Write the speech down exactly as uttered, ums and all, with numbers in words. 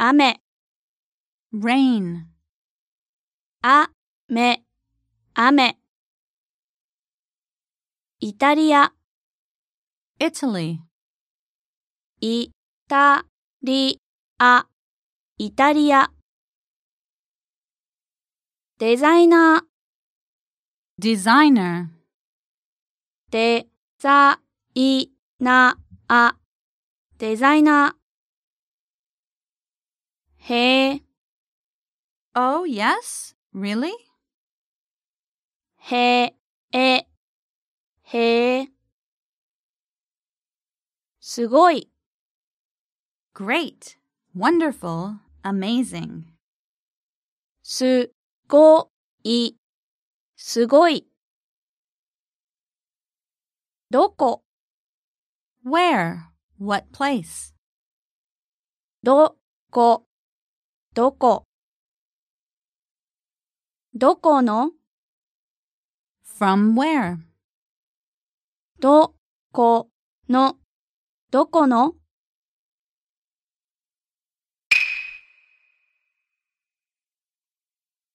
雨 rain, あめ雨イタリア Italy, イタリアイタリアデザイナー designer, デザイナーデザイナーへえ oh yes, really? へえへえすごい Great, wonderful, amazing. すごいすごいどこ Where? What place? どこどこどこの From where? どこのどこの